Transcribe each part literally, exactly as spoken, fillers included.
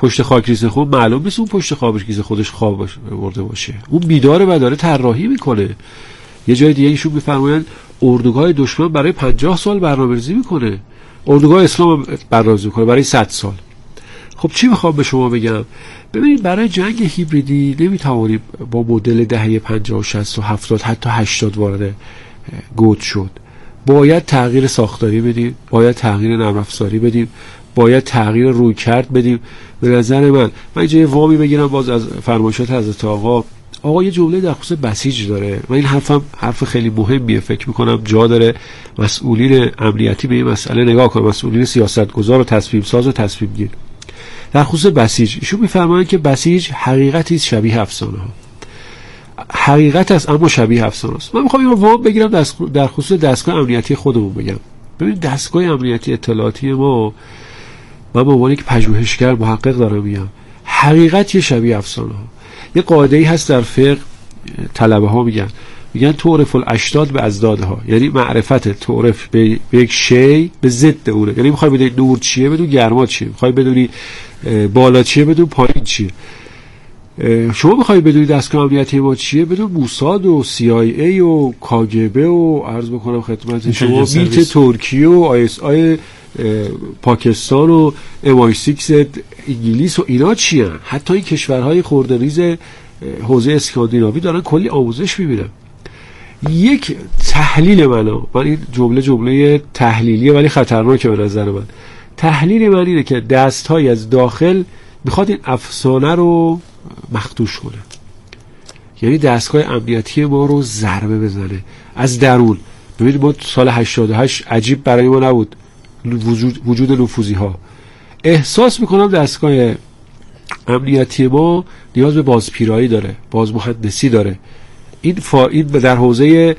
پشت خاکریزه خود معلوم نیست اون پشت خاکریزه خودش خواب برده باشه، اون بیداره و داره طراحی میکنه. یه جای دیگه ایشون میفرمایند اردوگاه دشمن برای پنجاه سال برنامه‌ریزی میکنه، اردوگاه اسلام برنامه‌ریزی میکنه برای صد سال. خب چی میخوام به شما بگم؟ ببینید برای جنگ هیبریدی نمیتوانیم با مدل دهه پنجاه و شصت و هفتاد حتی هشتاد وارد گود شد. باید تغییر ساختاری بدیم، باید تغییر نرم افزاری بدیم، باید تغییر رویکرد بدیم. به نظر من من اینجا یه وامی بگیرم باز از فرمایشات حضرت آقا. آقا یه جمله در خصوص بسیج داره و این حرفم حرف خیلی مهمیه، فکر میکنم جا داره مسئولین امنیتی به این مسئله نگاه کنن، مسئولین سیاستگزار و تصمیم ساز و تصمیم گیر. در خصوص بسیج ایشون میفرمایند که بسیج حقیقتی شبیه افسانه ها، حقیقت است اما شبیه افسانه است. من میخوام اینو وام بگیرم در خصوص دستگاه امنیتی خودمون بگم. ببین دستگاه امنیتی اطلاعاتی ما، من به عنوان یک پژوهشگر محقق دارم میگم، حقیقتی شبیه افسانه ها. یه قاعده ای هست در فقه، طلبه ها میگن میگن تعرف الاشداد به ازدادها، یعنی معرفت تعرف به یک شی به ضد اونه. یعنی میخوای بدونی نور چیه بدون گرما چیه، میخوای بدونی بالا چیه بدون پایین چیه. شما میخوای بدونی دستگاه امنیتی ما چیه بدون موساد و سی آی ای و کاگبه و عرض بکنم خدمت شما میت ترکیه و آی اس آی پاکستان و ام آی شش انگلیس و اینا چی هن؟ حتی این کشورهای خردریز حوزه اسکاندیناوی دارن کلی آموزش میبینن. یک تحلیل منو، من این جمله جمله تحلیلیه ولی خطرناکه به نظر من، تحلیل من اینه که دستهای از داخل میخواد این افسانه رو مخدوش کنه، یعنی دستگاه امنیتی ما رو ضربه بزنه از درون. ببینید ما سال هشتاد و هشت عجیب برای ما نبود وجود, وجود نفوذی ها. احساس میکنم دستگاه امنیتی ما نیاز به بازپیرایی داره، بازمهندسی داره. این فا... این در حوزه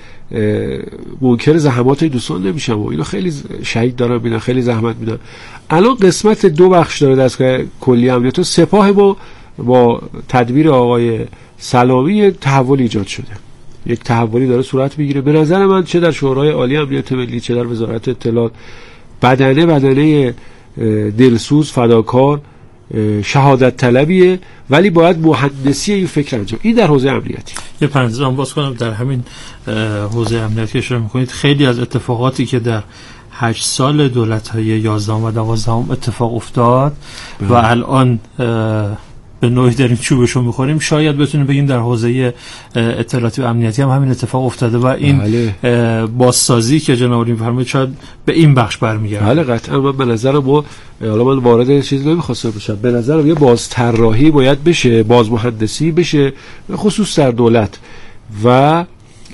منکر زحمات دوستان نمیشم و اینو خیلی شهید دارن میدن، خیلی زحمت میدن. الان قسمت دو بخش داره دستگاه کلی امنیت و سپاه ما با تدبیر آقای سلامی تحول ایجاد شده، یک تحولی داره صورت میگیره. به نظر من چه در شورای عالی امنیت ملی چه در وزارت اطلاعات بدنه بدنه دلسوز فداکار شهادت طلبیه، ولی باید مهندسی این فکر انجام. این در حوزه امنیتی. یه پرانتز هم باز کنم در همین حوزه امنیتی اشاره میکنید. خیلی از اتفاقاتی که در هشت سال دولت‌های یازدهم و دوازدهم اتفاق افتاد بله. و الان به نوعی داریم چوبشو میخوریم، شاید بتونیم بگیم در حوزه اطلاعاتی و امنیتی هم همین اتفاق افتاده و این بله. بازسازی که جناب عالی می‌فرمایید شاید به این بخش برمیگرده. بله قطعا. من به نظرم ما حالا من وارد چیزی نمی‌خواستم بشم، به نظرم یه بازطراحی باید بشه، بازمهندسی بشه خصوص در دولت و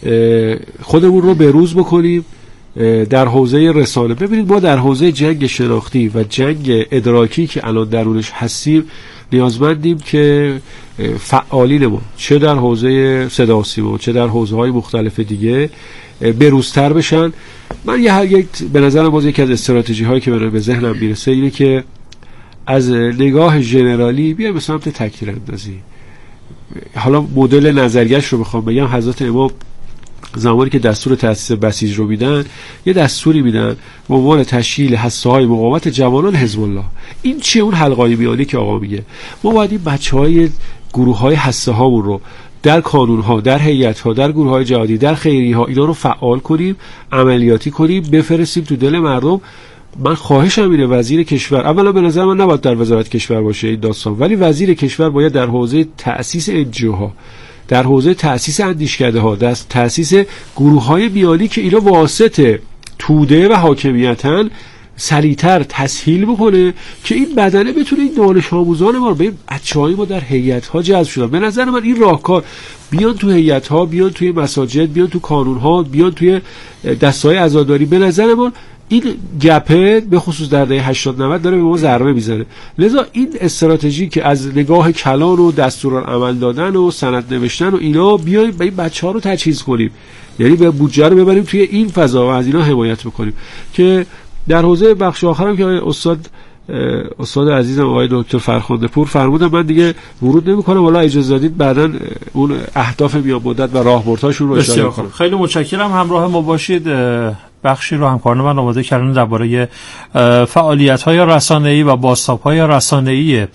خودمون رو بروز بکنیم در حوزه رسانه. ببینید ما در حوزه جنگ شناختی و جنگ ادراکی که الان درونش هستیم نیازمندیم که فعالینمون چه در حوزه صدا و سیما چه در حوزه‌های مختلف دیگه بروزتر بشن. من یه یک به نظرم باز یکی از استراتژی‌هایی که به ذهنم میرسه اینه که از نگاه ژنرالی بیایم به سمت تکثیر اندازی. حالا مدل نظریه‌اش رو بخوام بگم، حضرت امام زمانی که دستور تأسیس بسیج رو میدن یه دستوری میدن به عنوان تشکیل هسته‌های مقاومت جوانان حزب الله. این چیه؟ اون حلقه‌های میانی که آقا میگه ما باید این بچه‌های گروه‌های هسته‌هامون رو در کانون‌ها، در هیئت‌ها، در گروه‌های جهادی، در خیریه‌ها اینا رو فعال کنیم، عملیاتی کنیم، بفرستیم تو دل مردم. من خواهشم اینه وزیر کشور، اولا به نظر من نباید در وزارت کشور باشه این داستان، ولی وزیر کشور باید در حوزه تأسیس انجیوها، در حوزه تأسیس اندیشکده ها، در تأسیس گروه های میانی که اینا واسطه توده و حاکمیتن سریعتر تسهیل بکنه که این بدنه بتونه این دانش آموزان ما رو به بچه‌های ما در هیئت ها جذب شدن. به نظر من این راهکار بیان تو هیئت ها، بیان توی مساجد، بیان تو کانون ها، بیان توی دسته‌های عزاداری، به نظر من این گپه به خصوص در دهه هشتاد نود داره به ما ضربه میزنه. لذا این استراتژی که از نگاه کلان و دستورالعمل دادن و سند نوشتن و اینا بیایم به این بچه‌ها رو تجهیز کنیم، یعنی به بودجه رو ببریم توی این فضا و از اینا حمایت بکنیم. که در حوزه بخش آخرم که استاد استاد عزیزم آقای دکتر فرخنده پور فرمودن، من دیگه ورود نمی‌کنم، والا اجازه دادید بعداً اون اهداف میان مدت و راهبردهاشون رو اشاره کنم. خیلی متشکرم. همراه ما باشید. بخشی رو همکاران من آماده کردن درباره فعالیت‌های رسانه‌ای و بازتاب‌های رسانه‌ای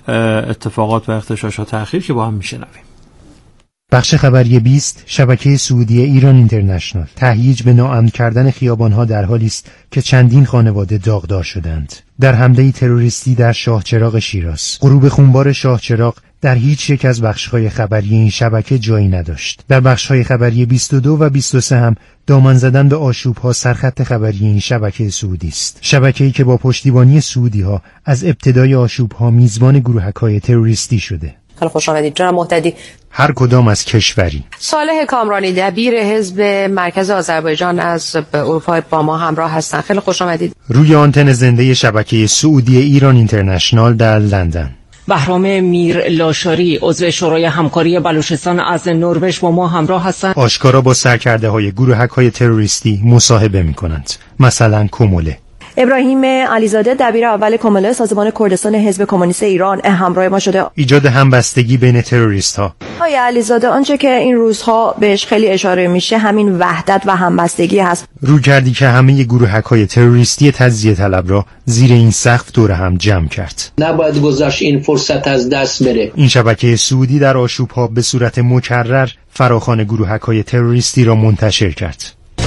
اتفاقات و اغتشاشات اخیر که با هم میشنویم. بخش خبری بیست، شبکه سعودی ایران اینترنشنال. تهییج به ناامن کردن خیابان‌ها در حالی است که چندین خانواده داغدار شدند. در حمله تروریستی در شاهچراغ شیراز. غروب خونبار شاهچراغ در هیچ یک از بخش‌های خبری این شبکه جایی نداشت. در بخش‌های خبری بیست و دو و بیست و سه هم دامن زدن به آشوب‌ها سرخط خبری این شبکه سعودی است. شبکه‌ای که با پشتیبانی سعودی‌ها از ابتدای آشوب‌ها میزبان گروهک‌های تروریستی شده. خیلی خوش آمدید جناب مهتدی. هر کدام از کشوری. صالح کامرانی دبیر حزب مرکز آذربایجان از اروپا با ما همراه هستند. خیلی خوش آمدید. روی آنتن زنده شبکه سعودی ایران اینترنشنال در لندن. بهرام میر لاشاری عضو شورای همکاری بلوچستان از نروژ با ما همراه هستند. آشکارا با سرکرده‌های گروهک‌های تروریستی مصاحبه می‌کنند. مثلا کومله. ابراهیم علیزاده دبیر اول کومله سازمان کردستان حزب کمونیست ایران همراه ما شده. ایجاد همبستگی بین تروریست‌ها. آقای علیزاده آنچه که این روزها بهش خیلی اشاره میشه همین وحدت و همبستگی هست. رو کردی که همه گروهک‌های تروریستی تجزیه طلب را زیر این سقف دور هم جمع کرد. نباید گذاشت این فرصت از دست بره. این شبکه سعودی در آشوب‌ها به صورت مکرر فراخوان گروهک‌های تروریستی را منتشر کرد.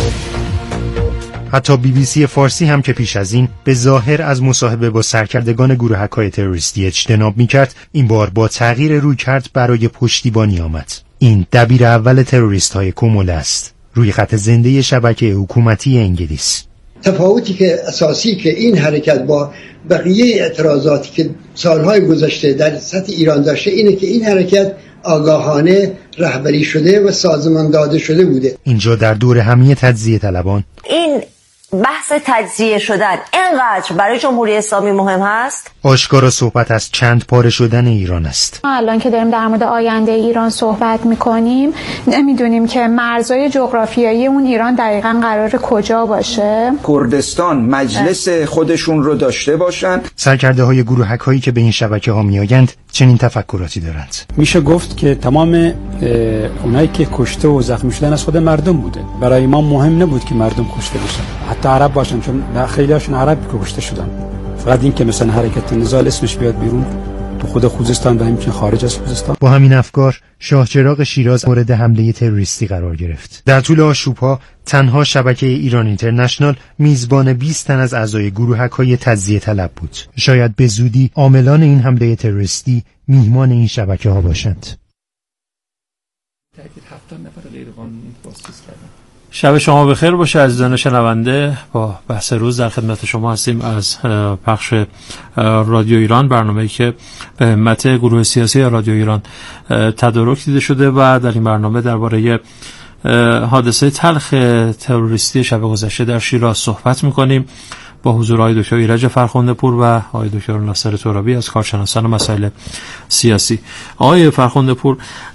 حتی بی بی سی فارسی هم که پیش از این به ظاهر از مصاحبه با سرکردگان گروهک‌های تروریستی اجتناب می‌کرد، این بار با تغییر رویکرد برای پشتیبانی آمد. این دبیر اول تروریست‌های کومله است، روی خط زنده شبکه حکومتی انگلیس. تفاوتی که اساسی که این حرکت با بقیه اعتراضاتی که سالهای گذشته در سطح ایران داشته اینه که این حرکت آگاهانه رهبری شده و سازمان داده شده بوده. اینجا در دور همه تجزیه طلبان این بحث تجزیه شدن اینقدر برای جمهوری اسلامی مهم هست؟ آشکارا صحبت از چند پاره شدن ایران است. الان که داریم در مورد آینده ایران صحبت میکنیم نمیدونیم که مرزهای جغرافیایی اون ایران دقیقاً قرار کجا باشه. کردستان مجلس خودشون رو داشته باشن. سرکرده های گروهک هایی که به این شبکه ها میآیند چنین تفکراتی دارند. میشه گفت که تمام اونایی که کشته و زخمی شدن از خود مردم بوده. برای ما مهم نبود که مردم کشته بشن، حتی عرب باشن، چون خیلی هاشون عرب کشته شدن. فقط این که مثلا حرکت نضال اسمش بیاد بیرون تو خود خوزستان و همچنین خارج از خوزستان. با همین افکار شاهچراغ شیراز مورد حمله تروریستی قرار گرفت. در طول آشوب‌ها تنها شبکه ایران اینترنشنال میزبان بیست تن از اعضای گروهک‌های تجزیه طلب بود. شاید به زودی عاملان این حمله تروریستی میهمان این شبکه‌ها باشند. شب شما بخیر باشه عزیزان شنونده. با بحث روز در خدمت شما هستیم از پخش رادیو ایران، برنامه‌ای که به همت گروه سیاسی رادیو ایران تدارک دیده شده و در این برنامه درباره حادثه تلخ تروریستی شب گذشته در شیراز صحبت می‌کنیم با حضور آقای دکتر ایرج فرخنده پور و آقای دکتر ناصر ترابی از کارشناسان مسائل سیاسی. آقای فرخنده پور،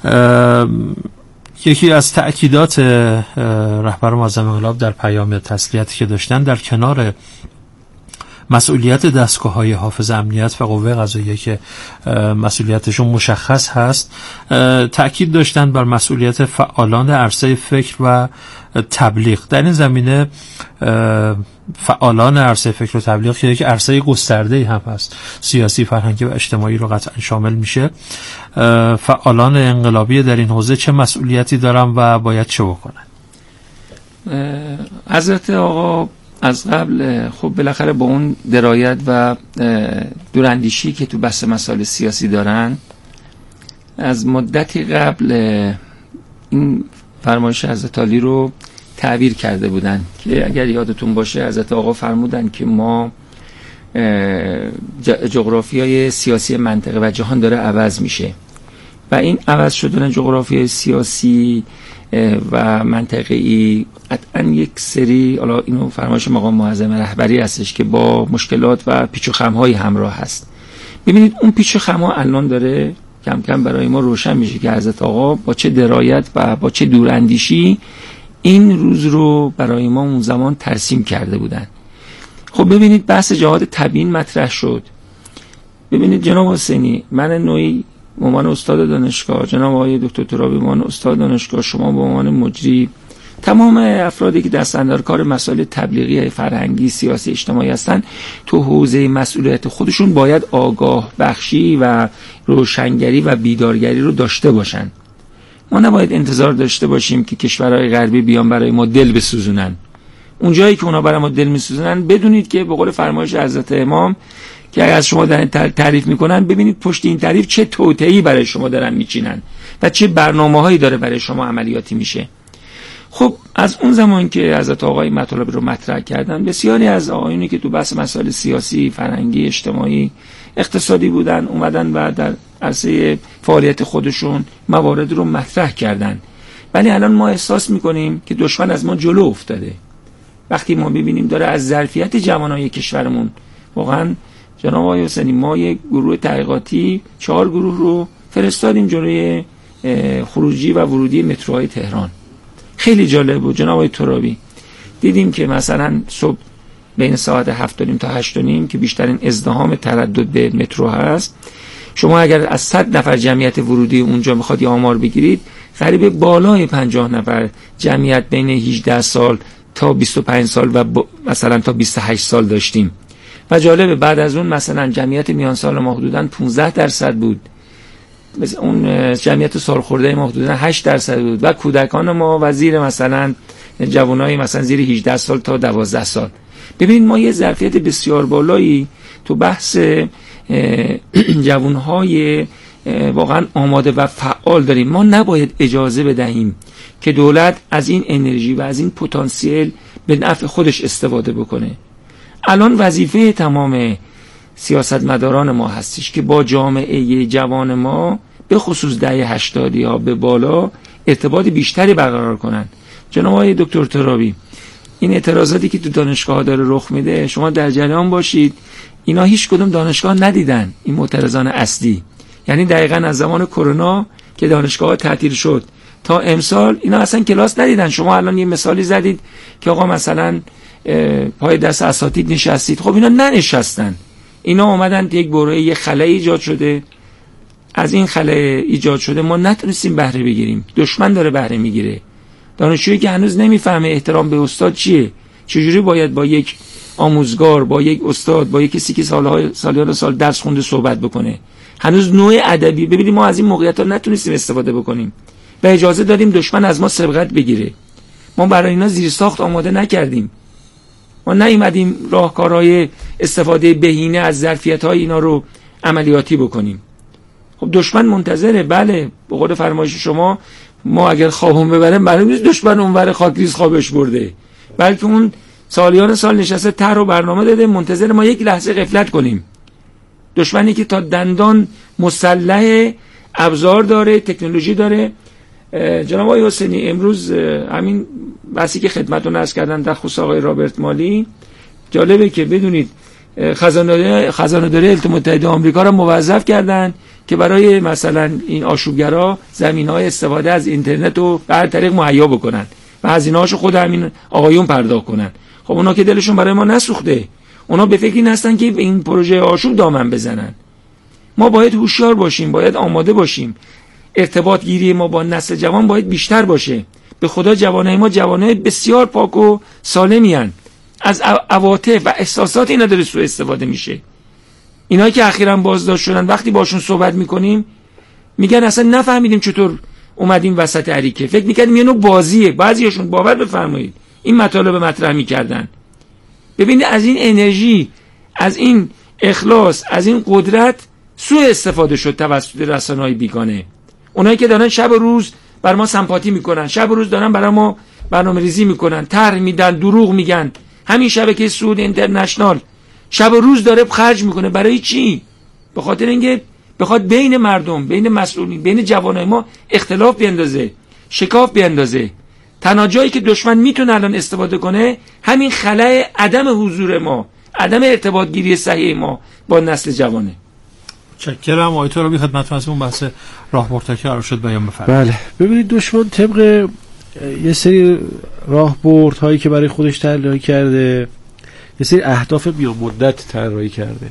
یکی از تأکیدات رهبر معظم انقلاب در پیام تسلیتی که داشتن در کنار مسئولیت دستگاه‌های حافظ امنیت و قوه قضاییه که مسئولیتشون مشخص هست، تأکید داشتن بر مسئولیت فعالان عرصه فکر و تبلیغ. در این زمینه فعالان عرصه فکر و تبلیغ که یک عرصه گسترده‌ای هم هست، سیاسی، فرهنگی و اجتماعی رو قطعا شامل میشه، فعالان انقلابی در این حوزه چه مسئولیتی دارن و باید چه بکنن؟ حضرت آقا از قبل خب بالاخره با اون درایت و دوراندیشی که تو بحث مسائل سیاسی دارن، از مدتی قبل این فرمایش حضرت علی رو تعبیر کرده بودن که اگر یادتون باشه حضرت آقا فرمودن که ما جغرافیای سیاسی منطقه و جهان داره عوض میشه و این عوض شدن جغرافیای سیاسی و منطقه‌ای قطعا یک سری، حالا اینو فرمایش مقام معظم رهبری هستش که با مشکلات و پیچ و خم‌های همراه هست. ببینید اون پیچ و خم‌ها الان داره کم کم برای ما روشن میشه که حضرت آقا با چه درایت و با چه دوراندیشی این روز رو برای ما اون زمان ترسیم کرده بودن. خب ببینید بحث جهاد تبیین مطرح شد. ببینید جناب حسینی، من نوعی به عنوان استاد دانشگاه، جناب آقای دکتر ترابی به عنوان استاد دانشگاه، شما به عنوان مجری تمام افرادی که دستاندرکار مسائل تبلیغی فرهنگی سیاسی اجتماعی هستن تو حوزه مسئولیت خودشون باید آگاه بخشی و روشنگری و بیدارگری رو داشته باشن. ما نباید انتظار داشته باشیم که کشورهای غربی بیان برای ما دل بسوزونن. اون جایی که اونا برای ما دل میسوزونن بدونید که به قول فرمایش حضرت امام که اگر از شما دارن تعریف میکنن ببینید پشت این تعریف چه توطئه‌ای برای شما دارن میچینن و چه برنامه‌هایی داره برای شما عملیاتی میشه. خب از اون زمان که حضرت آقای مطالب رو مطرح کردن، بسیاری از آقایونی که تو بحث مسائل سیاسی، فرهنگی، اجتماعی، اقتصادی بودن اومدن و در عرصه فعالیت خودشون موارد رو مطرح کردن. ولی الان ما احساس میکنیم که دشمن از ما جلو افتاده. وقتی ما ببینیم داره از ظرفیت جوانای کشورمون، واقعا جناب آقای حسینی ما یک گروه تحقیقاتی چهار گروه رو فرستادیم جلوی خروجی و ورودی متروهای تهران. خیلی جالب بود جناب آقای ترابی. دیدیم که مثلا صبح بین ساعت هفت و نیم تا هشت و نیم که بیشترین ازدحام تردد به مترو هست، شما اگر از صد نفر جمعیت ورودی اونجا میخواد یه آمار بگیرید، قریب بالای پنجاه نفر جمعیت بین هجده سال تا بیست و پنج سال و مثلا تا بیست و هشت سال داشتیم. و جالبه بعد از اون مثلا جمعیت میان سال ما حدوداً پانزده درصد بود، مثل اون جمعیت سالخورده ما حدوداً هشت درصد بود و کودکان ما و زیر مثلا جوانای مثلا زیر هجده سال تا دوازده سال. ببینید ما یه ظرفیت بسیار بالایی تو بحث جوانهای واقعا آماده و فعال داریم. ما نباید اجازه بدهیم که دولت از این انرژی و از این پتانسیل به نفع خودش استفاده بکنه. الان وظیفه تمام سیاستمداران ما هستش که با جامعه جوان ما به خصوص دهه هشتادی ها به بالا ارتباط بیشتری برقرار کنن. جناب آقای دکتر ترابی، این اعتراضاتی که تو دانشگاه داره رخ میده شما در جریان باشید، اینا هیچ کدوم دانشگاه ندیدن. این معترضان اصلی یعنی دقیقاً از زمان کرونا که دانشگاه تعطیل شد تا امسال اینا اصلا کلاس ندیدن. شما الان یه مثالی زدید که آقا مثلا پای دست اساتید نشستید، خب اینا ننشستن، اینا اومدن یک بروئه یه خلأ ایجاد شده، از این خلأ ایجاد شده ما نتونستیم بهره بگیریم، دشمن داره بهره میگیره. دانشجویی که هنوز نمیفهمه احترام به استاد چیه، چجوری باید با یک آموزگار، با یک استاد، با یک کسی که سالهای سالیان سال درس خونده صحبت بکنه، هنوز نوع ادبی. ببینید ما از این موقعیت‌ها نتونستیم استفاده بکنیم و اجازه دادیم دشمن از ما سبقت بگیره. ما برای اینا زیرساخت آماده نکردیم. ما نیومدیم راهکارهای استفاده بهینه از ظرفیت‌های اینا رو عملیاتی بکنیم. خب دشمن منتظره. بله به قول فرمایش شما ما اگر خوابون ببریم معلوم نیست دشمن اونور خاکریز خوابش برده، بلکه اون سالیان سال نشسته طرح و برنامه داده، منتظر ما یک لحظه غفلت کنیم. دشمنی که تا دندان مسلح، ابزار داره، تکنولوژی داره. جناب آقای حسینی امروز همین بحثی که خدمتتون عرض کردن در خصوص آقای رابرت مالی، جالبه که بدونید خزانه خزانه‌داری ایالات متحده آمریکا را موظف کردن که برای مثلا این آشوبگرا زمین‌های استفاده از اینترنت رو به هر طریق مهیا بکنن و هزینه‌هاشو خود همین آقایون پرداخت کنن. خب اونا که دلشون برای ما نسوخته، اونا به فکری هستن که به این پروژه آشوب دامن بزنن. ما باید هوشیار باشیم، باید آماده باشیم. ارتباط گیری ما با نسل جوان باید بیشتر باشه. به خدا جوانای ما جوانای بسیار پاک و سالمی ان. از عواطف و احساسات اینا داره سوء استفاده میشه. اینایی که اخیراً بازداشت شدن وقتی باشون صحبت میکنیم میگن اصلا نفهمیدیم چطور اومدیم وسط حریکه، فکر میکردیم یه نوع بازیه. بعضیاشون باور بفرمایید این مطالب مطرح میکردن. ببینید از این انرژی، از این اخلاص، از این قدرت سوء استفاده شد توسط رسانه‌های بیگانه. اونایی که دارن شب و روز بر ما سمپاتی میکنن، شب و روز دارن برای ما برنامه‌ریزی میکنن، طرح میدن، دروغ میگن. همین شبکه سعود اینترنشنال شب و روز داره خرج میکنه. برای چی؟ به خاطر اینکه بخواد بین مردم، بین مسئولین، بین جوانای ما اختلاف بیندازه، شکاف بیندازه. تنها جایی که دشمن میتونه الان استفاده کنه همین خلأ عدم حضور ما، عدم ارتباط گیری صحیح ما با نسل جوانه. چکرم آیتو رو بی خدمتتون از اون بحث راهبردها که قرار شد بیان بفرمایید. بله ببینید دشمن طبق یه سری راهبردهایی که برای خودش طراحی کرده، یه سری اهداف میان مدت طراحی کرده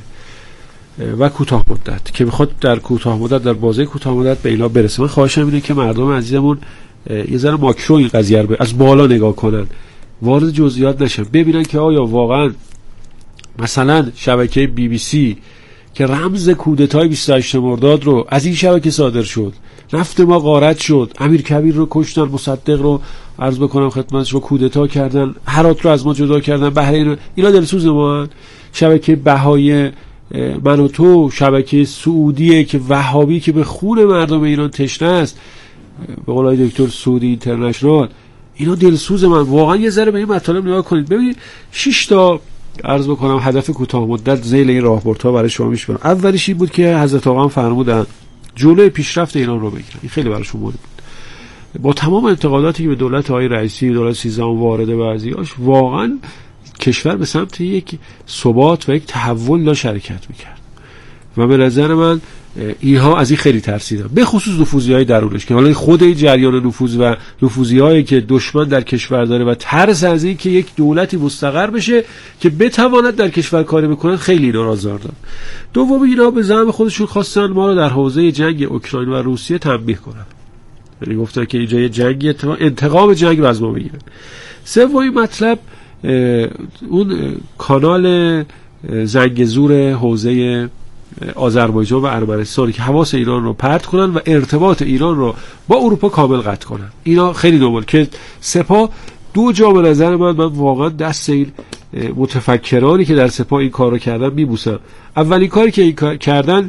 و کوتاه مدت که میخواد در کوتاه مدت، در بازه کوتاه مدت به اینا برسه. من خواهشم اینه که مردم عزیزمون یه ذره ماکرو این قضیه رو از بالا نگاه کنن، وارد جزئیات نشن، ببینن که آیا واقعا مثلا شبکه بی بی سی که رمز کودتای بیست و هشتم مرداد رو از این شبکه صادر شد، نفت ما غارت شد، امیر کبیر رو کشتن، مصدق رو عرض بکنم خدمتش رو کودتا کردن، هرات رو از ما جدا کردن، بحرین رو، اینا دلسوز ما. شبکه بهای من و تو، شبکه سعودیه که وهابی که به خون مردم ایران تشنه است، به قول دکتر سعودی اینترنشنال، اینا دلسوز من. واقعا یه ذره به این مطالب نگاه کنید، ببینید شش تا عرض بکنم هدف کوتاه مدت ذیل این راهبردها برای شما میشم. اولیش این بود که حضرت آقا فرمودن جلوی پیشرفت ایران رو بگیرن. این خیلی براشون مهم بود. با تمام انتقاداتی که به دولت آقای رئیسی، دولت سیزدهم وارده بعضیاش، واقعا کشور به سمت یک ثبات و یک تحول داشت حرکت میکرد و به نظر من اینها از این خیلی ترسیدن، به خصوص نفوذی‌های درونش، که حالا خود این جریان نفوذ و نفوذی‌هایی که دشمن در کشور داره و ترس از این که یک دولتی مستقر بشه که بتواند در کشور کاری بکنه خیلی اینا را زار داد. دوم اینا به زعم خودشون خواستن ما رو در حوزه جنگ اوکراین و روسیه تنبیه کنن، یعنی گفتن که اینجا یه جنگی انتقام جنگ رو از ما بگیرن. سومین مطلب اون کانال زنگزور حوزه آذربایجان و ارمنستان که حواس ایران رو پرت کنن و ارتباط ایران رو با اروپا کامل قطع کنن. اینا خیلی نوبل که سپاه دو جا به نظر من من واقعا دست این متفکرانی که در سپاه این کار رو کردن میبوسم. اولین کاری که این کردن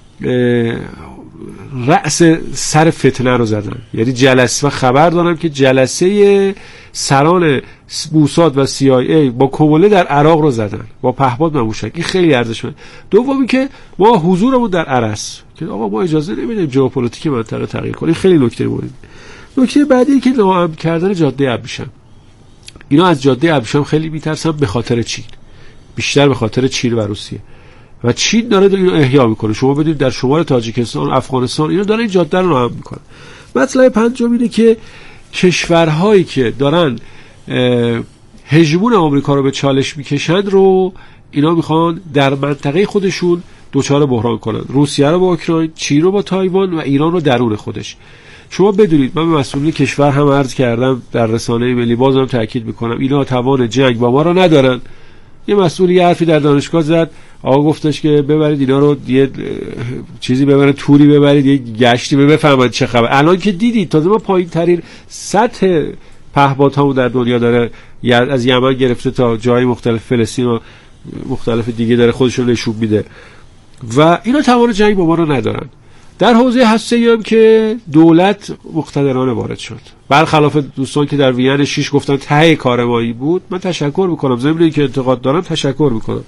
رأس سر فتنه رو زدن، یعنی جلسه، و خبر دارم که جلسه سران موساد و سی آی ای با کموله در عراق رو زدن با پهپاد مموشک. این خیلی ارزشمند. دومی که ما حضورمون در عرس که آقا ما اجازه نمیدیم ژئوپلیتیک منطقه تغییر کنه. خیلی نکته مهمه. نکته بعدی که ناامن کردن جاده ابریشم. اینا از جاده ابریشم خیلی میترسن به خاطر چین، بیشتر به خاطر چین و روسیه، و چین داره اینو احیا میکنه. شما بدید در شمال تاجیکستان، افغانستان، اینا داره این جاده رو ناامن میکنه. مطلب پنجم اینه که کشورهایی که دارن هژمون آمریکا رو به چالش میکشند رو اینا میخوان در منطقه خودشون دوچار بحران کنن. روسیه رو با اوکراین، چین رو با تایوان و ایران رو درون خودش. شما بدونید من به مسئولین کشور هم عرض کردم در رسانه ملی، بازم تاکید میکنم اینا توان جنگ با ما رو ندارن. یه مسئولی یه حرفی در دانشگاه زد، آقا گفتش که ببرید اینا رو یه چیزی ببرید، توری ببرید، یه گشتی بفهمید چه خبر. الان که دیدید تازه ما پایین ترین سطح پهپادها در دنیا داره، از یمن گرفته تا جای مختلف فلسطین و مختلف دیگه داره خودش رو نشون میده و اینا توان جنگ با ما رو ندارن. در حوزه هسته‌ای هم که دولت مقتدرانه وارد شد، برخلاف دوستان که در وین شش گفتن ته کار مایی بود. من تشکر میکنم، ضمن اینکه انتقاد دارم تشکر میکنم.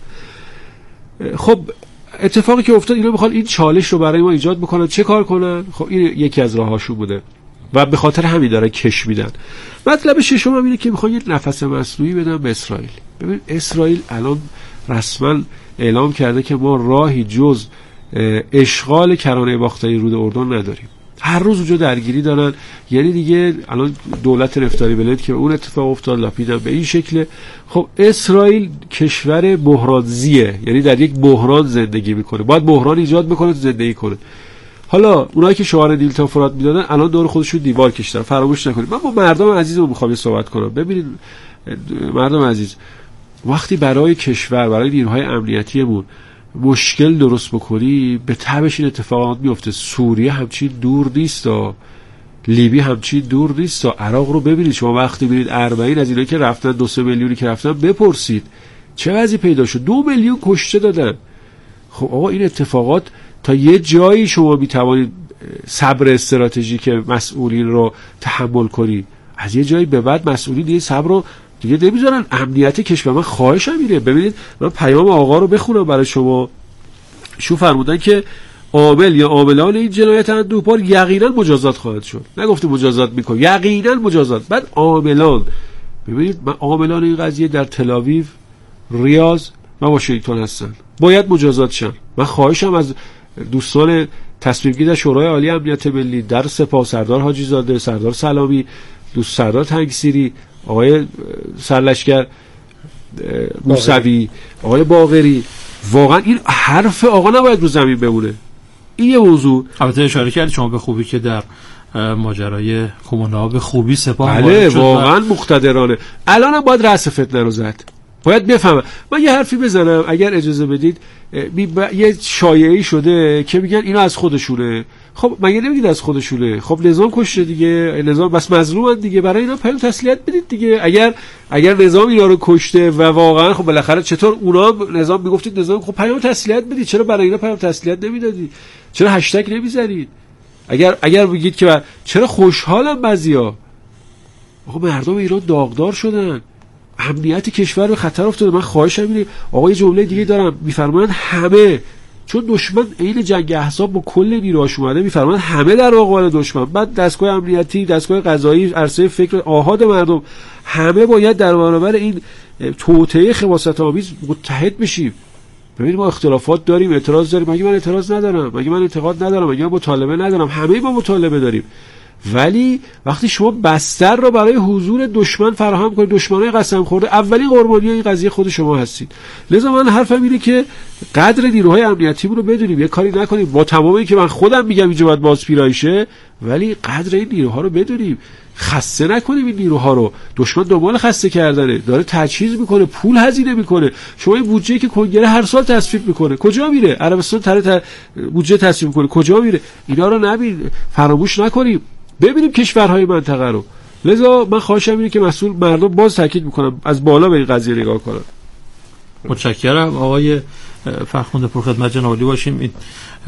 خب اتفاقی که افتاد اینا میخوان این چالش رو برای ما ایجاد بکنن، چه کار کنن؟ خب این یکی از راهاشون بوده و به خاطر همین داره کش میدن. مطلب ششم هم اینه که میخوان یه نفس مصنوعی بدن به اسرائیل. ببین اسرائیل الان رسما اعلام کرده که ما راهی جز اشغال کرانه باختری رود اردن نداریم. هر روز اونجا درگیری دارن، یعنی دیگه الان دولت نفتالی بلد که اون اتفاق افتاد، لاپیدم به این شکله. خب اسرائیل کشور بحرانزیه، یعنی در یک بحران زندگی میکنه، باید بحران ایجاد بکنه تو زندگی کنه. حالا اونایی که شعار نیل تا فرات میدادن الان دور خودشون دیوار کشیدن. فراموش نکنید من با مردم عزیزم میخوام صحبت کنم. ببینید مردم عزیز، وقتی برای کشور، برای نیروهای امنیتیمون مشکل درست بکنی به تبش این اتفاقات میفته. سوریه همچین دور نیست، لیبی همچین دور نیست، عراق رو ببینید شما. وقتی ببینید اربعین از اینایی که رفتن، دو سه میلیونی که رفتن، بپرسید چه وضعی پیدا شد. دو میلیون کشته دادن. خب آقا این اتفاقات تا یه جایی شما میتوانید صبر استراتژیک مسئولین رو تحمل کنید، از یه جایی به بعد مسئولین دیگه صبر رو دیگه نمیذارن. امنیت کشور من خواهشم اینه. ببینید من پیام آقا رو بخونم برای شما. شو فرمودن که عامل یا عاملان این جنایت اندوهبار یقینا مجازات خواهد شد. نگفته مجازات میکنه، یقینا مجازات. بعد عاملان، ببینید من عاملان این قضیه در تل‌آویو، ریاض و واشنگتن هستن، باید مجازات شن. من خواهشم از دوستان تصمیم گیر در شورای عالی امنیت ملی، در سپاه سردار حاجی زاده، سردار سلامی، دوست سردار تنگسیری، آقای سرلشکر موسوی، آقای باقری، واقعا این حرف آقا نباید رو زمین بمونه. این یه موضوع. البته اشاره کردید شما به خوبی که در ماجرای کمون‌ها به خوبی سپاه بله واقعا مقتدرانه. الانم باید رأس فتنه رو زد، باید بفهمم. من یه حرفی بزنم اگر اجازه بدید. ب... یه شایعه‌ای شده که میگن اینا از خودشونه. خب مگه نمیگید از خودشونه؟ خب نظام کشته دیگه، نظام بس مظلومن دیگه، برای اینا پیام تسلیت بدید دیگه. اگر اگر نظام اینا رو کشته و واقعا خب بالاخره چطور اونا نظام میگفتید نظام، خب پیام تسلیت بدید، چرا برای اینا پیام تسلیت نمیدادید؟ چرا هشتگ نمیزنید؟ اگر اگر بگید که چرا خوشحالم بعضیا، خب مردم ایران داغدار شدن، امنیت کشور به خطر افتاده. من خواهشم اینه آقا، یه جمله دیگه دارم، میفرمایند همه، چون دشمن عین جنگ احزاب با کل نیروهاش اومده، میفرمایند همه در مقابل دشمن، بعد دستگاه امنیتی، دستگاه قضایی، عرصه فکر آحاد مردم، همه باید در برابر این توطئه خباثت آمیز متحد بشیم. ببینید ما اختلافات داریم، اعتراض داریم، مگه من اعتراض ندارم، مگه من انتقاد ندارم، مگه من مطالبه ندارم، همه ما مطالبه داریم. ولی وقتی شما بستر رو برای حضور دشمن فراهم کنید، دشمنای قسم خورده اولین قربانی این قضیه خود شما هستید. لذا من حرفم اینه که قدر نیروهای امنیتی رو بدونیم، یه کاری نکنیم با تمام این که من خودم میگم اینجا باید بازپیرایشه، ولی قدر این نیروها رو بدونیم، خسته نکنیم این نیروها رو. دشمن دنبال خسته کردنه، داره تجهیز میکنه، پول هزینه میکنه. شما این بودجه‌ای که کنگره هر سال تصویب میکنه کجا میره؟ عربستان تره بودجه تصویب میکنه کجا میره؟ اینا رو نبین، فراموش نکنیم، ببینیم کشورهای منطقه رو. لذا من خواهشم اینه که مسئول مردم باز تاکید میکنم از بالا به این قضیه نگاه کنن. متشکرم آقای فرخنده پرخدمت جناب عالی باشیم. این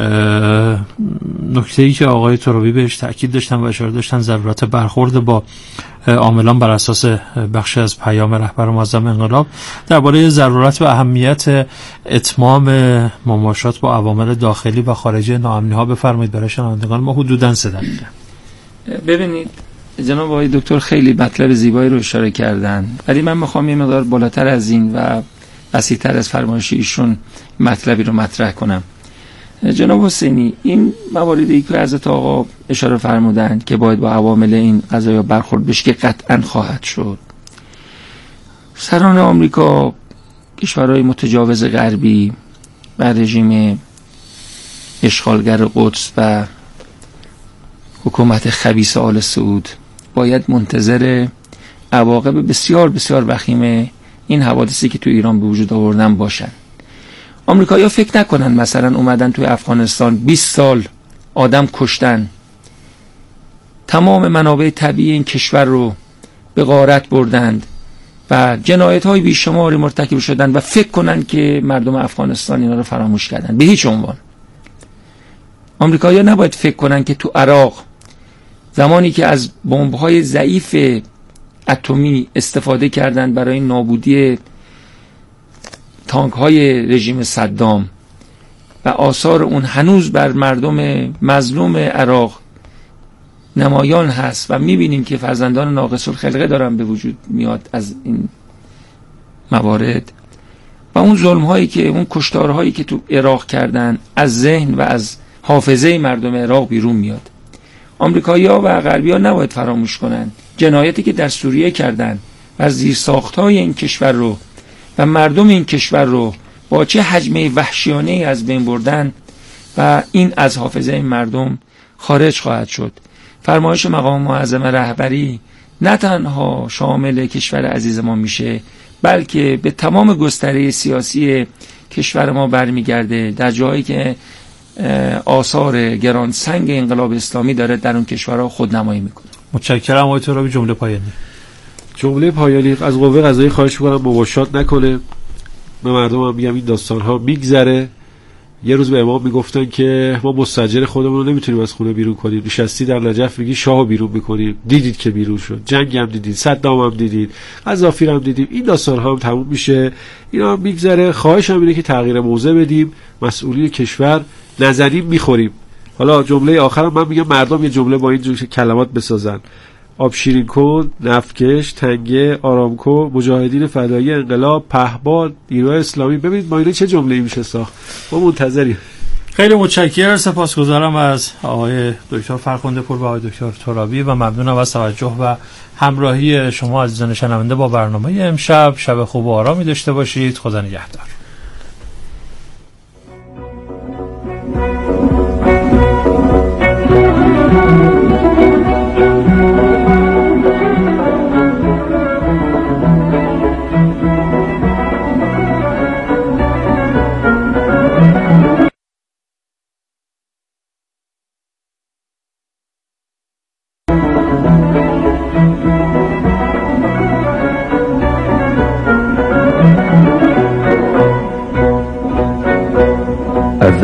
نکته‌ای که آقای ترابی بهش تاکید داشتن و اشاره داشتن، ضرورت برخورد با عاملان بر اساس بخش از پیام رهبر معظم انقلاب درباره ضرورت و اهمیت اتمام مماشات با عوامل داخلی و خارجی ناامنی‌ها بفرمایید برای شنوندگان ما حدوداً سه دقیقه. ببینید جناب آقای دکتر خیلی مطلب زیبایی رو اشاره کردن، ولی من میخوام یه مقدار بالاتر از این و وسیع‌تر از فرمایش ایشون مطلبی رو مطرح کنم. جناب حسینی، این مواردی که حضرت آقا اشاره فرمودند که باید با عوامل این قضایا برخورد بشه که قطعا خواهد شد. سران آمریکا، کشورهای متجاوز غربی و رژیم اشغالگر قدس و حکومت خبیث آل سعود باید منتظر عواقب بسیار بسیار وخیم این حوادثی که تو ایران به وجود آوردن باشن. آمریکایی‌ها فکر نکنن مثلا اومدن توی افغانستان بیست سال آدم کشتن، تمام منابع طبیعی این کشور رو به غارت بردند و جنایت‌های بیشماری مرتکب شدن و فکر کنن که مردم افغانستان اینا رو فراموش کردن. به هیچ عنوان. آمریکایی‌ها نباید فکر کنن که تو عراق زمانی که از بمب‌های ضعیف اتمی استفاده کردن برای نابودی تانک‌های رژیم صدام و آثار اون هنوز بر مردم مظلوم عراق نمایان هست و می‌بینیم که فرزندان ناقص الخلقه دارن به وجود میاد از این موارد و اون ظلم‌هایی که اون کشتارهایی که تو عراق کردن از ذهن و از حافظه مردم عراق بیرون میاد. آمریکایی‌ها و غربی‌ها نباید فراموش کنن جنایتی که در سوریه کردن و زیرساخت‌های این کشور رو و مردم این کشور رو با چه حجم وحشیانه‌ای از بین بردن و این از حافظه این مردم خارج خواهد شد. فرمایش مقام معظم رهبری نه تنها شامل کشور عزیز ما میشه، بلکه به تمام گستره سیاسی کشور ما برمیگرده، در جایی که آثار گران سنگ انقلاب اسلامی داره در اون کشورها خودنمایی میکنه. متشکرم آقای ترابی. جمله پایانی. جمله پایانی از قوه قضایی خواهش میکنم مباشرت نکنه. به مردم هم میگم این داستان ها میگذره. یه روز به امام میگفتن که ما مستاجر خودمون رو نمیتونیم از خونه بیرون کنیم، نشستی در نجف میگی شاهو بیرون میکنیم، دیدید که بیرون شد، جنگ هم دیدید، صدام هم دیدید، قذافی هم دیدیم، این داستان ها هم تموم میشه، اینا هم میگذره. خواهش هم اینه که تغییر موضع بدیم، مسئولین کشور نزدیم میخوریم. حالا جمله آخرم من میگم مردم یه جمله با این جور کلمات بسازن: آب شیرین کن، نفتکش، تنگه، آرامکو، مجاهدین فدایی انقلاب، پهباد، نیروهای اسلامی. ببینید ما اینو چه جمله‌ای میشه ساخت. ما منتظریم. خیلی متشکرم، سپاسگزارم از آقای دکتر فرخنده پور و آقای دکتر ترابی و ممنونم از توجه و همراهی شما عزیزان شنونده با برنامه امشب. شب خوب و آرامی داشته باشید. خدا نگهدار.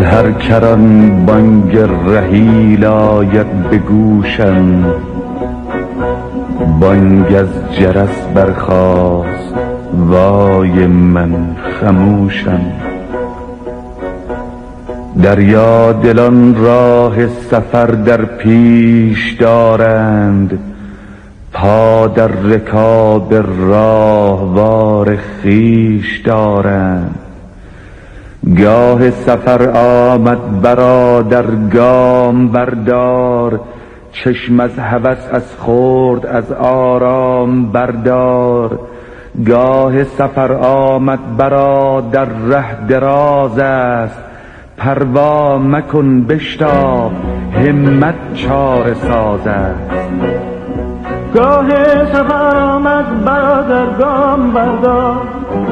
هر کران بانگ رحیل آید به گوشم، بانگ از جرس برخاست وای من خموشم. دریا دلان راه سفر در پیش دارند، پا در رکاب راهوار خویش دارند. گاه سفر آمد برادر گام بردار، چشم از هوس از خورد از آرام بردار. گاه سفر آمد برادر ره دراز است، پروا مکن بشتاب همت چاره ساز است. گاه سفر آمد برادر گام بردار،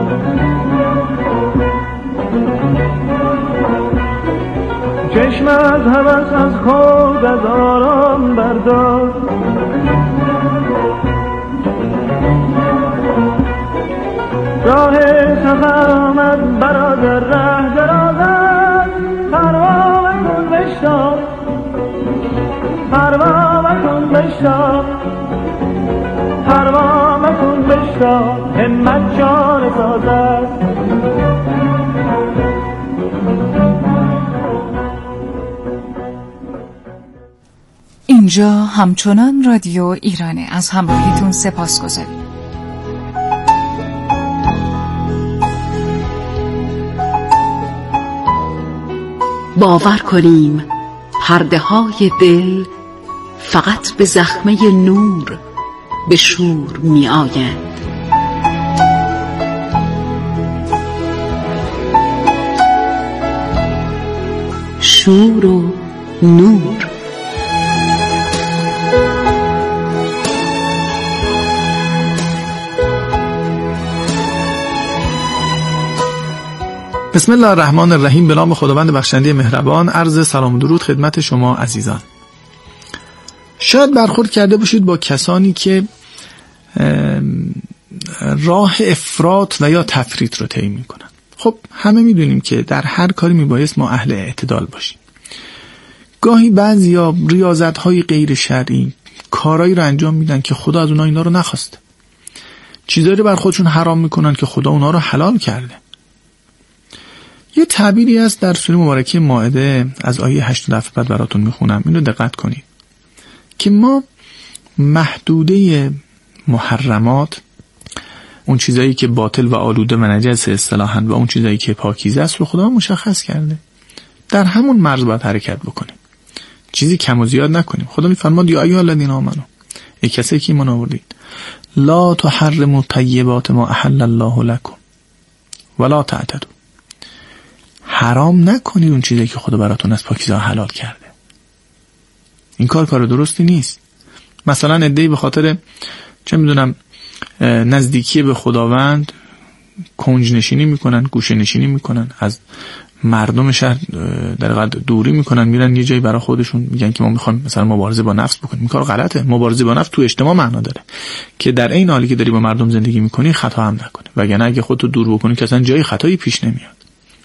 چشم از هوس از خود از آرام بردار. راه سفر آمد برادر ره دراز است، پروا مکن بشتاب پروا مکن بشتاب پروا مکن بشتاب همت چاره ساز است. اینجا همچنان رادیو ایرانه. از همراهیتون سپاسگزاریم. باور کنیم پرده های دل فقط به زخمه نور به شور می آیند. شور و نور. بسم الله الرحمن الرحیم. به نام خداوند بخشنده مهربان. عرض سلام و درود خدمت شما عزیزان. شاید برخورد کرده باشید با کسانی که راه افراط و یا تفریط رو طی میکنن. خب همه میدونیم که در هر کاری میبایست ما اهل اعتدال باشیم. گاهی بعضیا ریاضت‌های غیر شرعی کارایی رو انجام میدن که خدا از اونها اینا رو نخواسته. چیزایی رو بر خودشون حرام میکنن که خدا اونها رو حلال کرده. یه تعبیری هست در سوره مبارکه مائده از آیه هشت دفعه بعد براتون میخونم، اینو دقت کنید که ما محدوده محرمات، اون چیزایی که باطل و آلوده و نجس اصطلاحاً و اون چیزایی که پاکیزه است رو خدا مشخص کرده. در همون مرز باید حرکت بکنیم، چیزی کم و زیاد نکنیم. خدا میفرماد یا ایها الذین آمنو، ای کسایی که ایمان آوردید، لا تحرموا طیبات ما احل الله لكم ولا تعتدوا، حرام نکنید اون چیزی که خدا براتون از پاکیزه حلال کرده. این کار کار درستی نیست. مثلا عده‌ای به خاطر چه میدونم نزدیکی به خداوند کنج نشینی میکنن، گوشه نشینی میکنن، از مردم شهر در واقع دوری میکنن، میرن یه جایی برای خودشون میگن که ما میخوایم مثلا مبارزه با نفس بکنیم. این کار غلطه. مبارزه با نفس تو اجتماع معنا داره که در این حالی که داری با مردم زندگی میکنی خطا هم نکنی، وگرنه اگه خودتو دور بکنی که اصلا جای خطایی پیش نمیاد.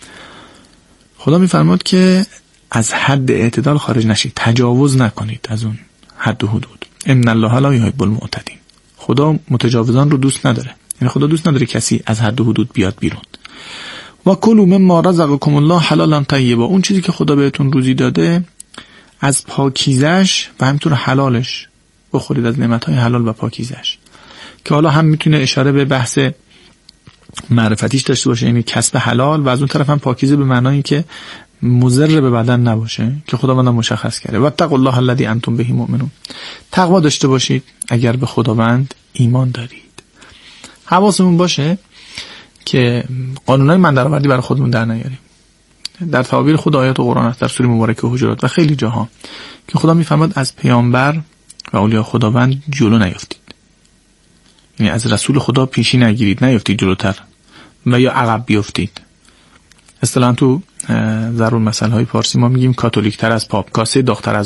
خدا میفرماد که از حد اعتدال خارج نشید، تجاوز نکنید از اون حد و حدود. ان الله لا یحب المعتدین. خدا متجاوزان رو دوست نداره. یعنی خدا دوست نداره کسی از حد و حدود بیاد بیرون. و کلوا مما رزقکم الله حلالا طیبا، اون چیزی که خدا بهتون روزی داده از پاکیزش و همینطور حلالش بخورید، از نعمت‌های حلال و پاکیزش، که حالا هم میتونه اشاره به بحث معرفتیش داشته باشه، یعنی کسب حلال، و از اون طرف هم پاکیزه به معنایی که مضر به بدن نباشه که خداوند مشخص کرده. واتقوا الله الذی انتم به مؤمنون. تقوا داشته باشید اگر به خداوند ایمان دارید. حواسمون باشه که قانونای من درآوردی برای خودمون در نیاریم. در تعابیر خود آیات قرآن است در سوره مبارکه حجرات و خیلی جاها که خدا میفرماد از پیامبر و اولیاء خداوند جلو نیافتید، یعنی از رسول خدا پیشی نگیرید، نیافتید جلوتر و یا عقب بیافتید. اصطلاحاً تو ضرور مسائل های پارسی ما میگیم کاتولیک تر از پاپ، کاسه داغ‌تر از